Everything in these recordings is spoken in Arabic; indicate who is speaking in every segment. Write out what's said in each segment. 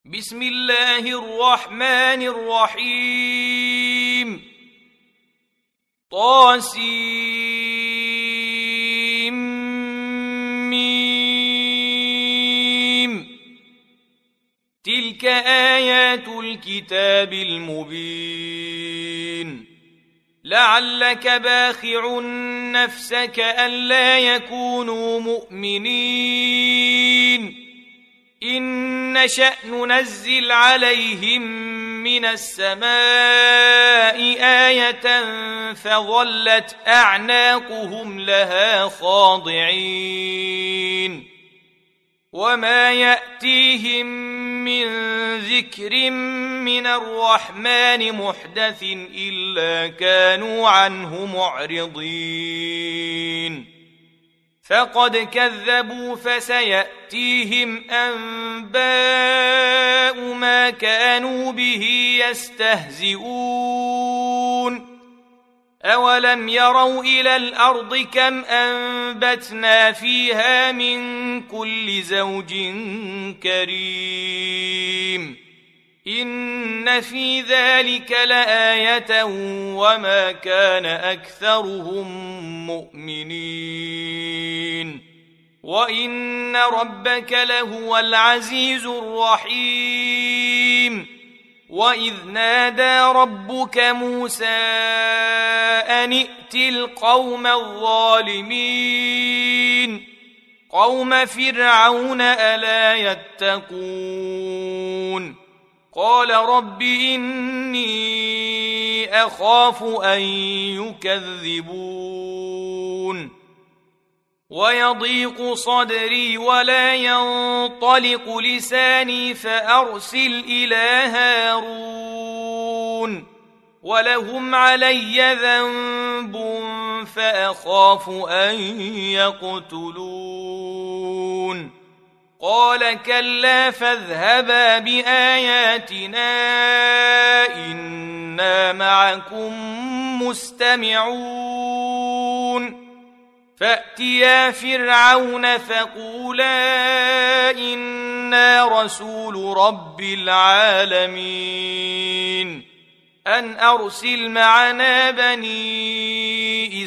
Speaker 1: بسم الله الرحمن الرحيم طاسيم تلك آيات الكتاب المبين لعلك باخع نفسك ألا يكونوا مؤمنين إن نشأ ننزل عليهم من السماء آية فظلت أعناقهم لها خاضعين وما يأتيهم من ذكر من الرحمن محدث إلا كانوا عنه معرضين فقد كذبوا فسيأتيهم أنباء ما كانوا به يستهزئون أولم يروا إلى الأرض كم أنبتنا فيها من كل زوج كريم إن في ذلك لآية وما كان أكثرهم مؤمنين وإن ربك لهو العزيز الرحيم وإذ نادى ربك موسى أن ائت القوم الظالمين قوم فرعون ألا يتقون قال رب إني أخاف أن يكذبون ويضيق صدري ولا ينطلق لساني فأرسل إلى هارون ولهم علي ذنب فأخاف أن يقتلون قال كلا فاذهبا بآياتنا إنا معكم مستمعون فأتيا فرعون فقولا إنا رسول رب العالمين أن أرسل معنا بني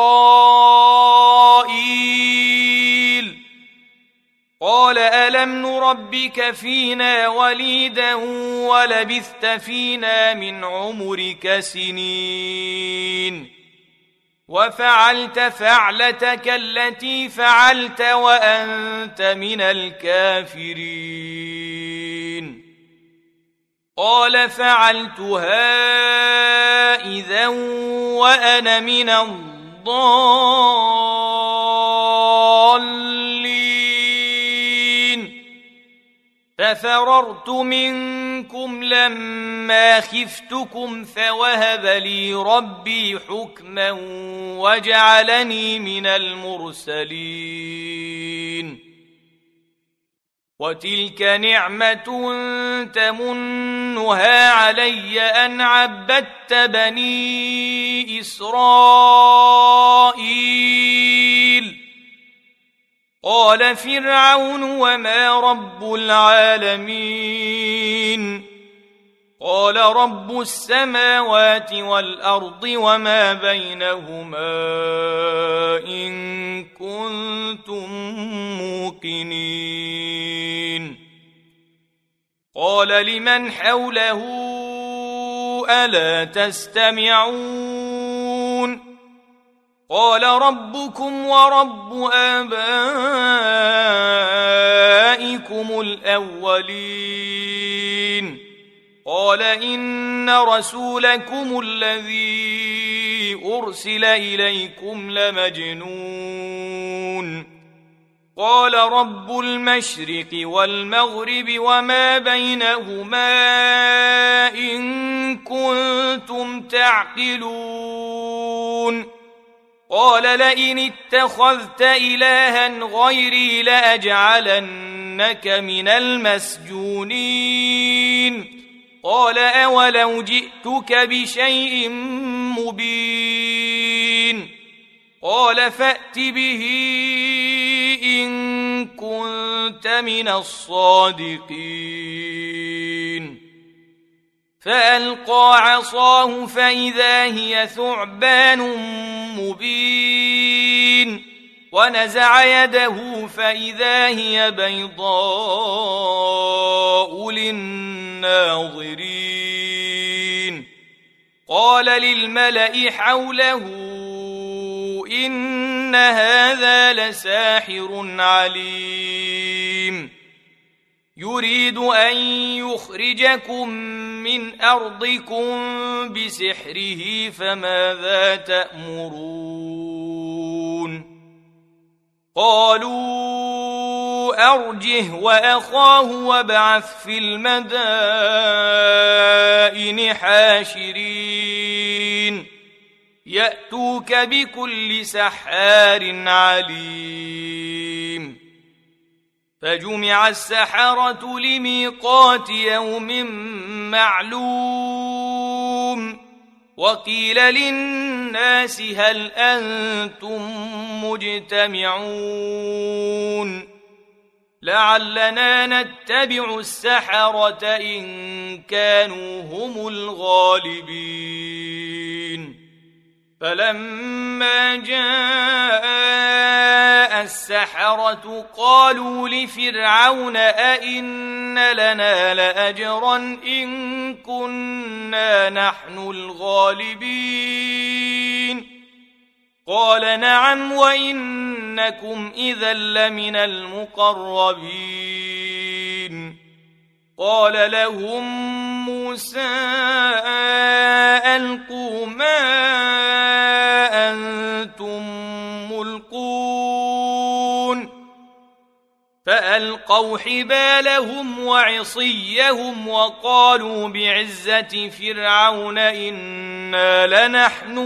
Speaker 1: إسرائيل قال ألم نربك فينا وليدا ولبثت فينا من عمرك سنين وفعلت فعلتك التي فعلت وأنت من الكافرين قال فعلتها إذا وأنا من الضالين ففررت منكم لما خفتكم فوهب لي ربي حكما وجعلني من المرسلين وتلك نعمة تمنها علي أن عبدت بني إسرائيل قال فرعون وما رب العالمين قال رب السماوات والأرض وما بينهما إن كنتم موقنين قال لمن حوله ألا تستمعون قال ربكم ورب آبائكم الأولين قال إن رسولكم الذي أرسل إليكم لمجنون قال رب المشرق والمغرب وما بينهما إن كنتم تعقلون قال لئن اتخذت إلها غيري لأجعلنك من المسجونين قال أولو جئتك بشيء مبين قال فأت به إن كنت من الصادقين فألقى عصاه فإذا هي ثعبان مبين ونزع يده فإذا هي بيضاء للناظرين قال للملأ حوله إن هذا لساحر عليم يريد أن يخرجكم من أرضكم بسحره فماذا تأمرون قالوا أرجه وأخاه وابعث في المدائن حاشرين يأتوك بكل سحار عليم فجمع السحرة لميقات يوم معلوم وقيل للناس هل أنتم مجتمعون لعلنا نتبع السحرة إن كانوا هم الغالبين فلما جاء السحرة قالوا لفرعون أئن لنا لأجرا إن كنا نحن الغالبين قال نعم وإنكم إذا لمن المقربين قال لهم موسى ألقوا ما أنتم ملقون فألقوا حبالهم وعصيهم وقالوا بعزة فرعون إنا لنحن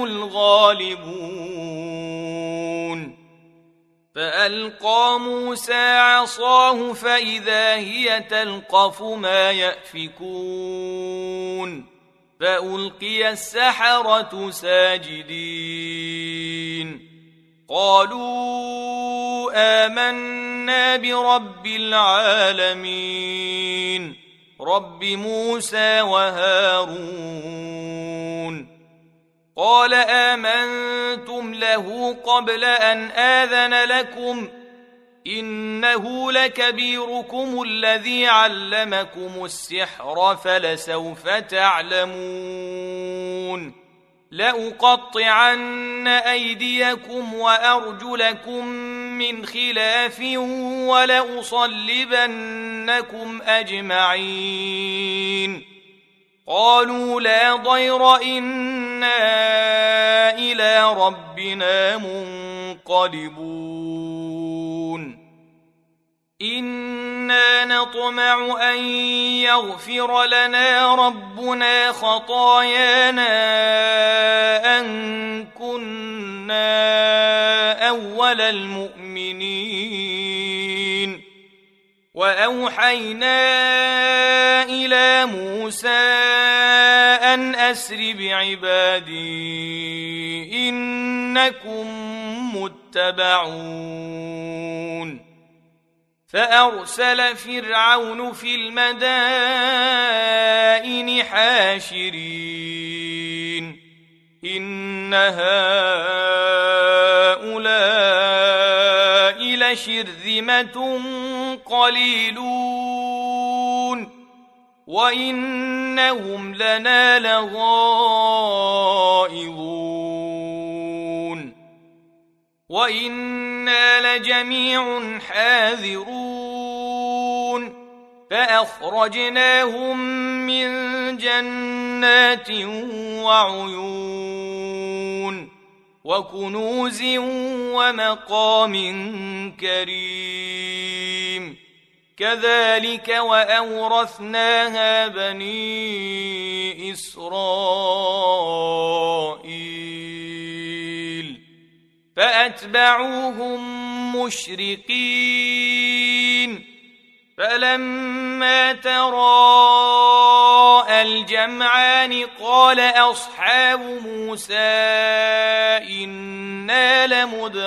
Speaker 1: الغالبون فألقى موسى عصاه فإذا هي تلقف ما يأفكون فألقي السحرة ساجدين قالوا آمنا برب العالمين رب موسى وهارون قال آمنتم له قبل أن آذن لكم إنه لكبيركم الذي علمكم السحر فلسوف تعلمون لأقطعن أيديكم وأرجلكم من خلاف ولأصلبنكم أجمعين قالوا لا ضير إنا إلى ربنا منقلبون إنا نطمع أن يغفر لنا ربنا خطايانا أن كنا أول المؤمنين وأوحينا إلى موسى أن أسر بعبادي إنكم متبعون فأرسل فرعون في المدائن حاشرين إن هؤلاء لشرذمة قليلون وإنهم لنا لغائظون وإنا لجميع حاذرون فأخرجناهم من جنات وعيون وكنوز ومقام كريم كذلك وأورثناها بني إسرائيل فأتبعوهم مشرقين فلما تراءى الجمعان قال أصحاب موسى إنا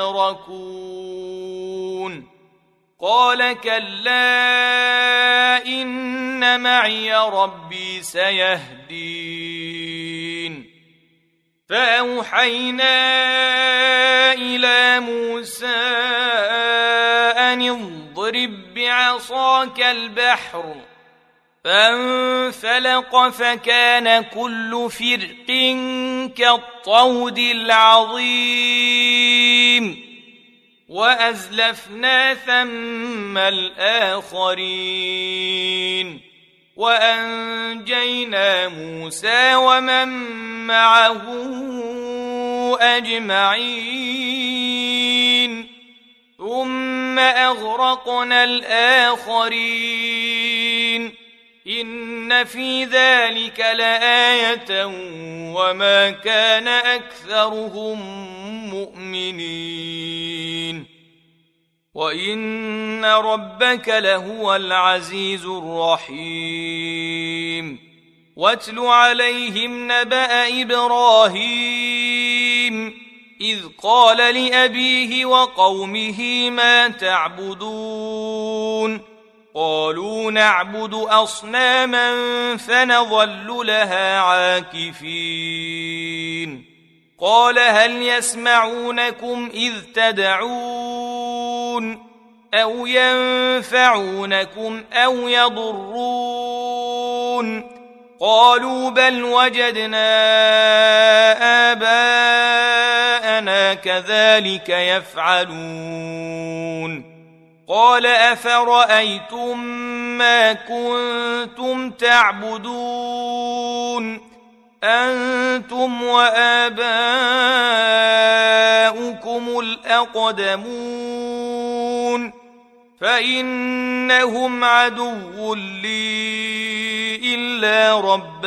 Speaker 1: لمدركون قال كلا إن معي ربي سيهدين فأوحينا إلى موسى أن اضرب بعصاك البحر فانفلق فكان كل فرق كالطود العظيم وأزلفنا ثم الآخرين وأنجينا موسى ومن معه أجمعين ثم أغرقنا الآخرين إن في ذلك لآية وما كان أكثرهم مؤمنين وإن ربك لهو العزيز الرحيم واتل عليهم نبأ إبراهيم إذ قال لأبيه وقومه ما تعبدون قالوا نعبد أصناما فنظل لها عاكفين قال هل يسمعونكم إذ تدعون أو ينفعونكم أو يضرون قالوا بل وجدنا آباءنا كذلك يفعلون قال أفرأيتم ما كنتم تعبدون أنتم وآباؤكم الأقدمون فإنهم عدو لي إلا رب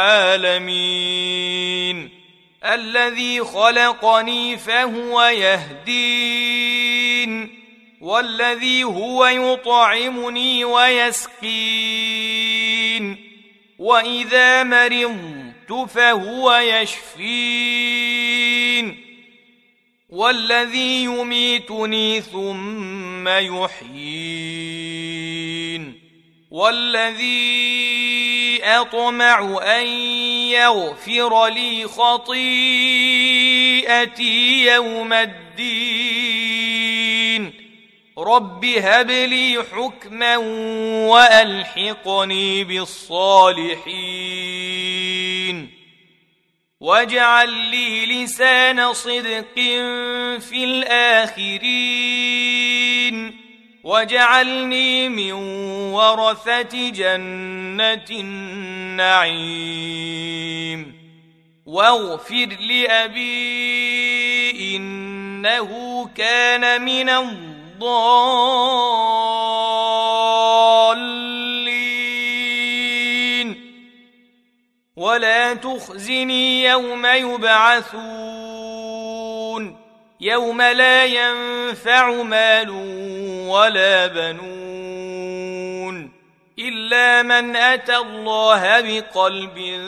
Speaker 1: العالمين الذي خلقني فهو يهدين والذي هو يطعمني ويسقين وإذا مرضت فهو يشفين والذي يميتني ثم يحيين والذي أطمع أن يغفر لي خطيئتي يوم الدين رب هب لي حكما وألحقني بالصالحين واجعل لي لسان صدق في الآخرين واجعلني من ورثة جنة النعيم واغفر لأبي إنه كان من الضالين ولا تخزني يوم يبعثون يوم لا ينفع مال ولا بنون إلا من أتى الله بقلب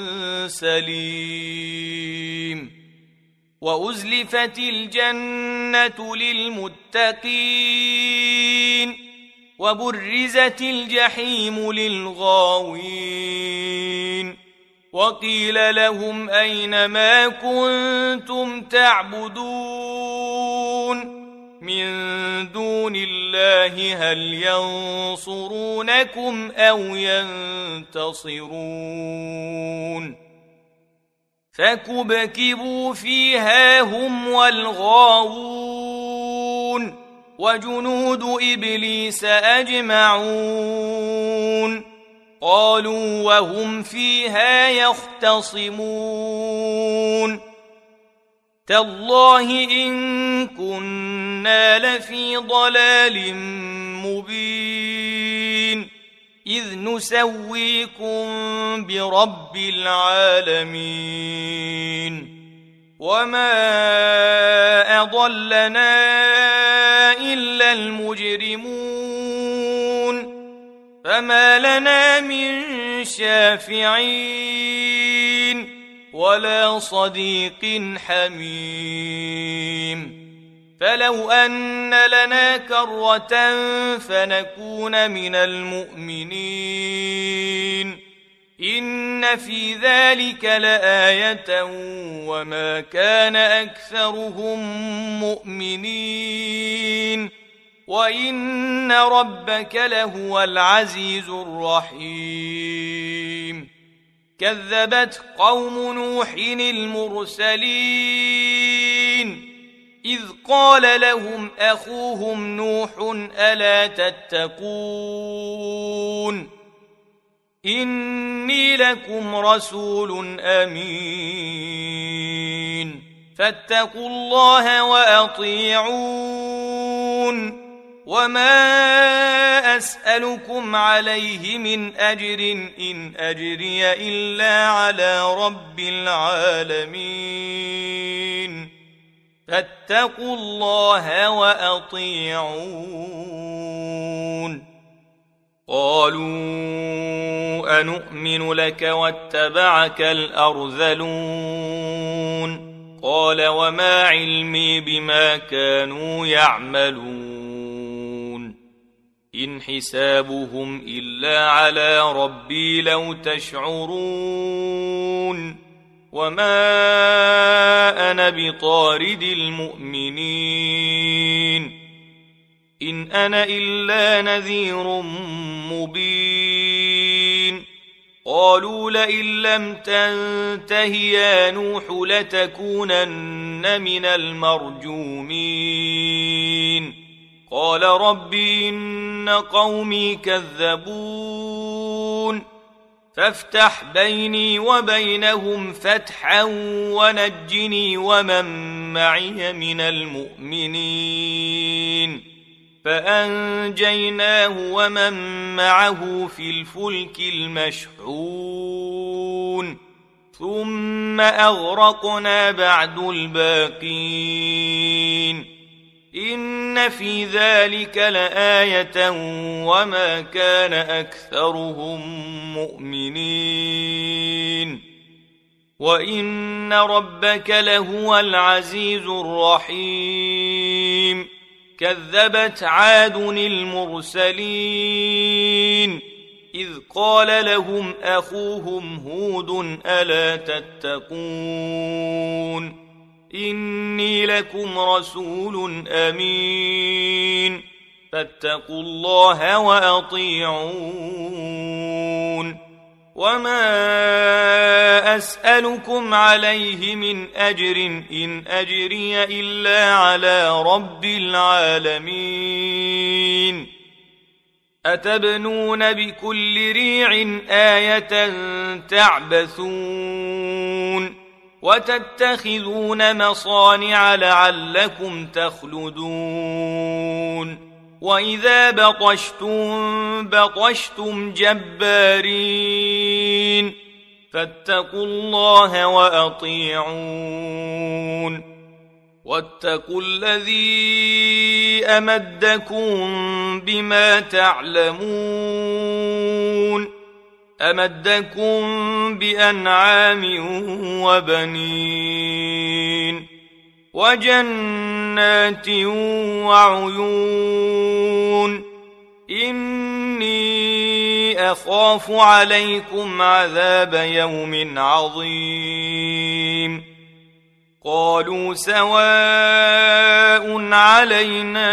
Speaker 1: سليم وأزلفت الجنة للمتقين وبرزت الجحيم للغاوين وقيل لهم أين ما كنتم تعبدون من دون الله هل ينصرونكم أو ينتصرون فكبكبوا فيها هم والغاوون وجنود إبليس أجمعون قالوا وهم فيها يختصمون تالله إن كنا لفي ضلال مبين إذ نسويكم برب العالمين وما أضلنا إلا المجرمون فما لنا من شافعين ولا صديق حميم فلو أن لنا كرة فنكون من المؤمنين إن في ذلك لآية وما كان أكثرهم مؤمنين وإن ربك لهو العزيز الرحيم كذبت قوم نوح المرسلين إذ قال لهم أخوهم نوح ألا تتقون إني لكم رسول أمين فاتقوا الله وأطيعون وما أسألكم عليه من أجر إن أجري إلا على رب العالمين فاتقوا الله وأطيعون قالوا أنؤمن لك واتبعك الأرذلون قال وما علمي بما كانوا يعملون إن حسابهم إلا على ربي لو تشعرون وما أنا بطارد المؤمنين إن أنا إلا نذير مبين قالوا لئن لم تنته يا نوح لتكونن من المرجومين قال رب إن قومي كذبون فافتح بيني وبينهم فتحا ونجني ومن معي من المؤمنين فأنجيناه ومن معه في الفلك المشحون ثم أغرقنا بعد الباقين إن في ذلك لآية وما كان أكثرهم مؤمنين وإن ربك لهو العزيز الرحيم كذبت عاد المرسلين إذ قال لهم أخوهم هود ألا تتقون إني لكم رسول أمين فاتقوا الله وأطيعون وما أسألكم عليه من أجر إن أجري إلا على رب العالمين أتبنون بكل ريع آية تعبثون وتتخذون مصانع لعلكم تخلدون وإذا بطشتم جبارين فاتقوا الله وأطيعون واتقوا الذي أمدكم بما تعلمون أمدكم بأنعام وبنين وجنات وعيون إني أخاف عليكم عذاب يوم عظيم قالوا سواء علينا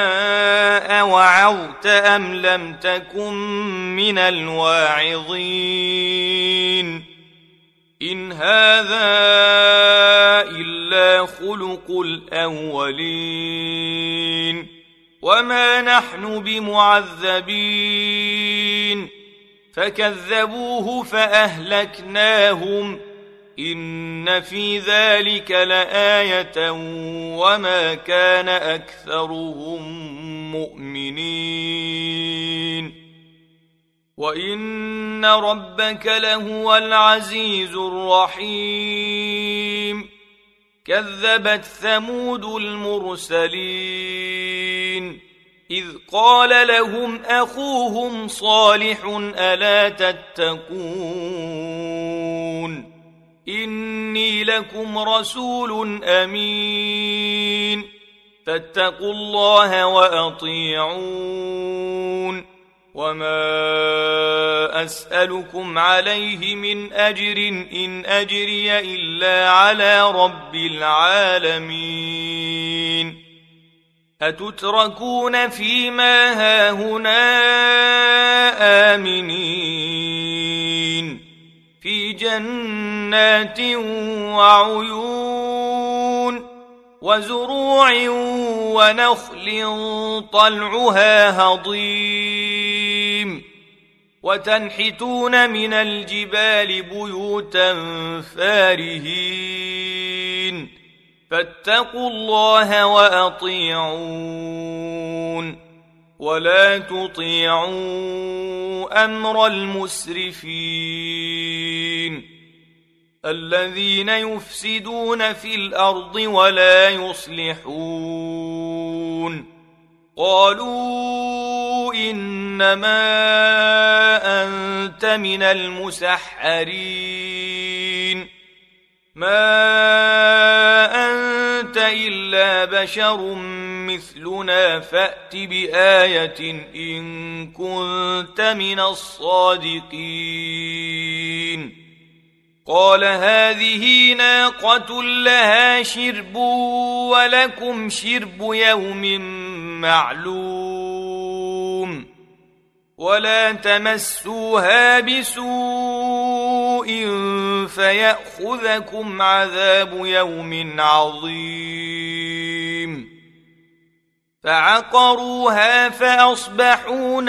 Speaker 1: أوعظت أم لم تكن من الواعظين إن هذا إلا خلق الأولين وما نحن بمعذبين فكذبوه فأهلكناهم إن في ذلك لآية وما كان أكثرهم مؤمنين وإن ربك لهو العزيز الرحيم كذبت ثمود المرسلين إذ قال لهم أخوهم صالح ألا تتقون إني لكم رسول أمين فاتقوا الله وأطيعون وما أسألكم عليه من أجر إن أجري إلا على رب العالمين أتتركون فيما هاهنا آمنين في جنات وعيون وزروع ونخل طلعها هضيم وتنحتون من الجبال بيوتا فارهين فاتقوا الله وأطيعون ولا تطيعوا أمر المسرفين الذين يفسدون في الأرض ولا يصلحون قالوا إنما أنت من المسحرين ما أنت إلا بشر مثلنا فأت بآية إن كنت من الصادقين قال هذه ناقة لها شرب ولكم شرب يوم معلوم ولا تمسوها بسوء فيأخذكم عذاب يوم عظيم فعقروها فأصبحوا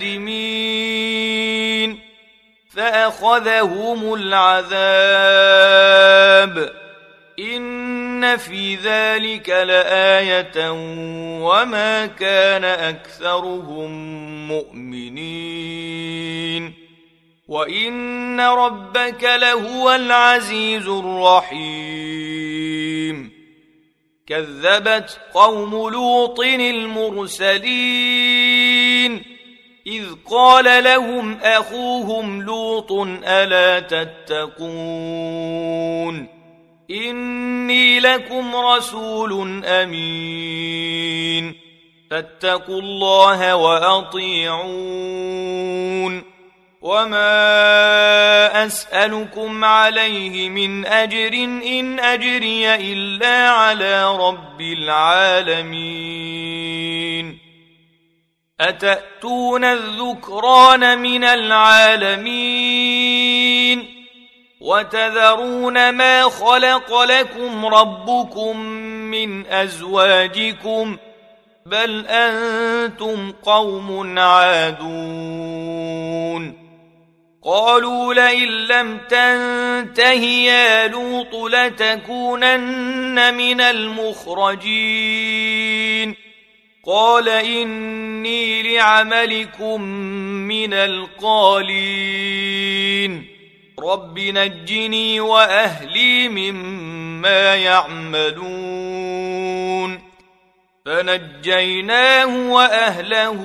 Speaker 1: نادمين فأخذهم العذاب إن في ذلك لآية وما كان أكثرهم مؤمنين وإن ربك لهو العزيز الرحيم كذبت قوم لوط المرسلين إذ قال لهم أخوهم لوط ألا تتقون إني لكم رسول أمين فاتقوا الله وأطيعون وما أسألكم عليه من أجر إن أجري إلا على رب العالمين أتأتون الذكران من العالمين وتذرون ما خلق لكم ربكم من أزواجكم بل أنتم قوم عادون قالوا لئن لم تنته يا لوط لتكونن من المخرجين قال إني لعملكم من القالين رب نجني وأهلي مما يعملون فنجيناه وأهله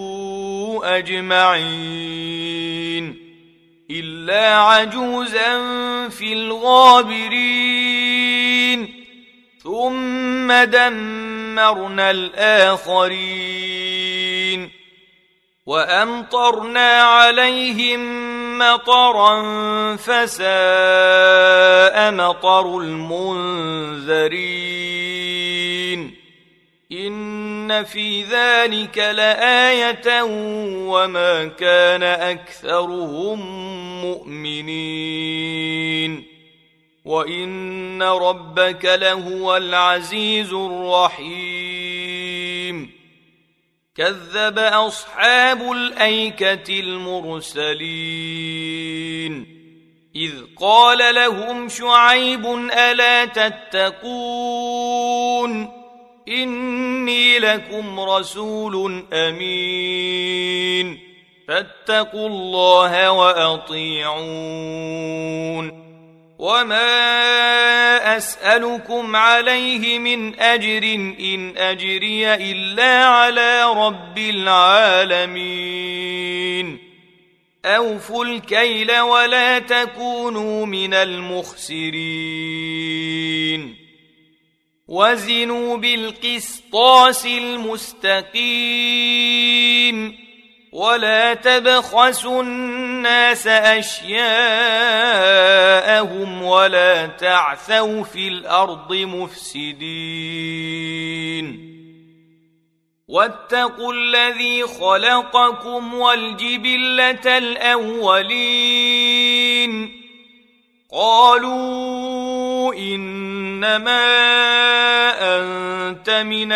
Speaker 1: أجمعين إلا عجوزا في الغابرين ثم دمرنا الآخرين وأمطرنا عليهم مطرا فساء مطر المنذرين إن في ذلك لآية وما كان أكثرهم مؤمنين وإن ربك لهو العزيز الرحيم كذب أصحاب الأيكة المرسلين إذ قال لهم شعيب ألا تتقون إني لكم رسول أمين فاتقوا الله وأطيعون وما أسألكم عليه من أجر إن أجري إلا على رب العالمين أوفوا الكيل ولا تكونوا من المخسرين وزنوا بالقسطاس المستقيم ولا تبخسوا الناس أشياءهم ولا تعثوا في الأرض مفسدين واتقوا الذي خلقكم والجبلة الأولين قالوا إنما أنت من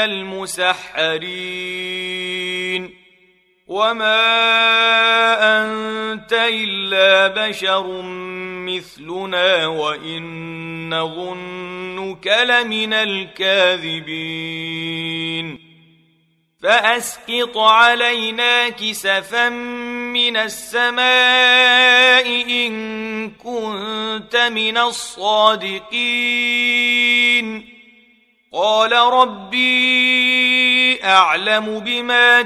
Speaker 1: المسحرين وما أنت إلا بشر مثلنا وإن نظنك لمن الكاذبين فأسقط علينا كسفا من السماء إن كنت من الصادقين قال ربي أعلم بما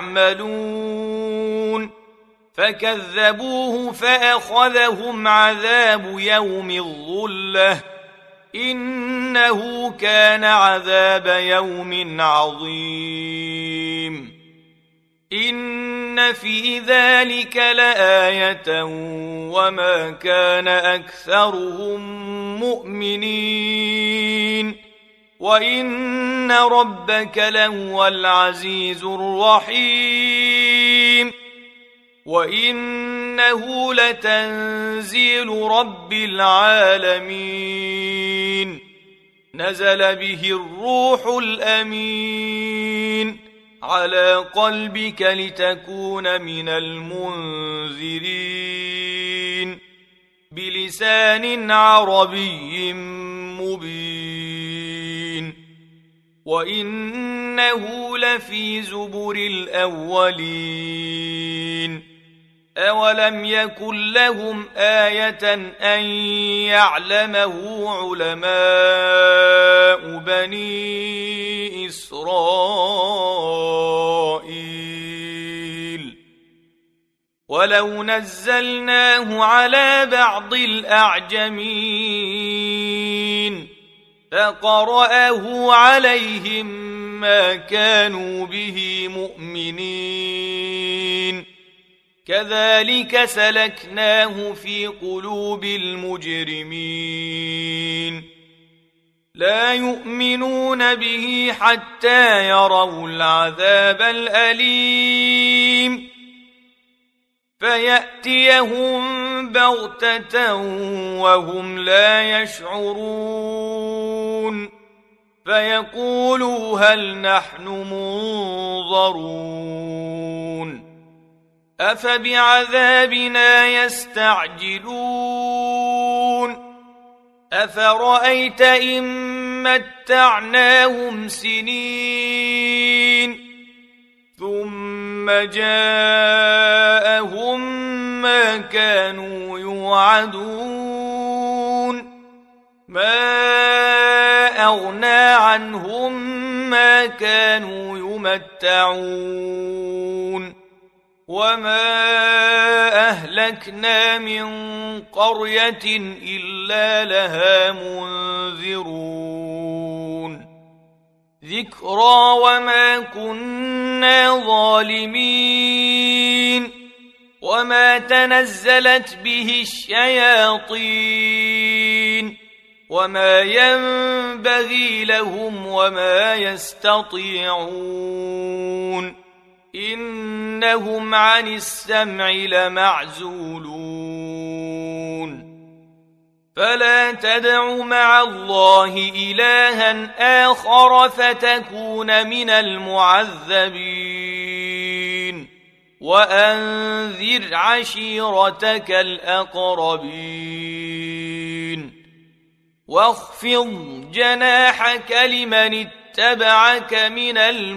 Speaker 1: تعملون فكذبوه فأخذهم عذاب يوم الظلة إنه كان عذاب يوم عظيم إن في ذلك لآية وما كان أكثرهم مؤمنين وإن ربك لهو العزيز الرحيم وإنه لتنزيل رب العالمين نزل به الروح الأمين على قلبك لتكون من المنذرين بلسان عربي مبين وإنه لفي زبر الأولين أولم يكن لهم آية أن يعلمه علماء بني إسرائيل ولو نزلناه على بعض الأعجمين فقرأه عليهم ما كانوا به مؤمنين كذلك سلكناه في قلوب المجرمين لا يؤمنون به حتى يروا العذاب الأليم فيأتيهم بغتة وهم لا يشعرون فيقولوا هل نحن منظرون أفبعذابنا يستعجلون أفرأيت إن متعناهم سنين ثم جاءهم ما كانوا يوعدون ما أغنى عنهم ما كانوا يمتعون وما أهلكنا من قرية إلا لها منذرون ذكرى وما كنا ظالمين وما تنزلت به الشياطين وما ينبغي لهم وما يستطيعون إنهم عن السمع لمعزولون فلا تدع مع الله إلها آخر فتكون من المعذبين وأنذر عشيرتك الأقربين واخفض جناحك لمن اتبعك من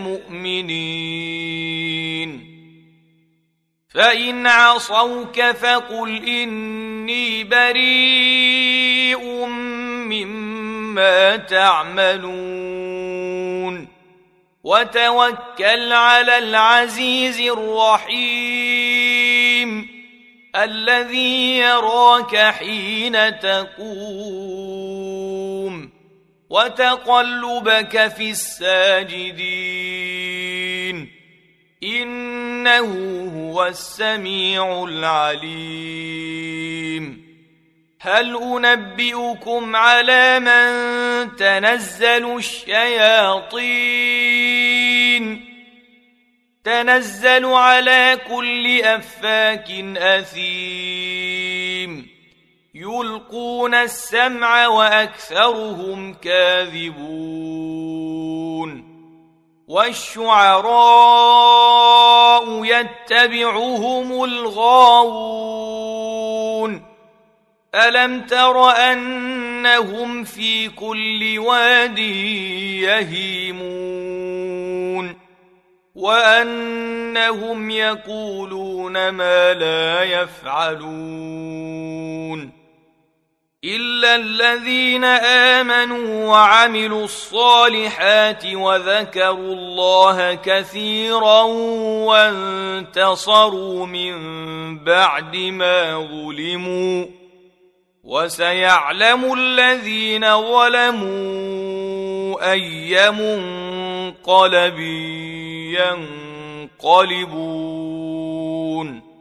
Speaker 1: المؤمنين فإن عصوك فقل إني بريء مما تعملون وتوكل على العزيز الرحيم الذي يراك حين تقوم وتقلبك في الساجدين إنه هو السميع العليم هل أنبئكم على من تنزل الشياطين تنزل على كل أفاك أثيم يلقون السمع وأكثرهم كاذبون والشعراء يتبعهم الغاوون ألم تر أنهم في كل واد يهيمون وأنهم يقولون ما لا يفعلون إلا الذين آمنوا وعملوا الصالحات وذكروا الله كثيرا وانتصروا من بعد ما ظلموا وسيعلم الذين ظلموا أي منقلب ينقلبون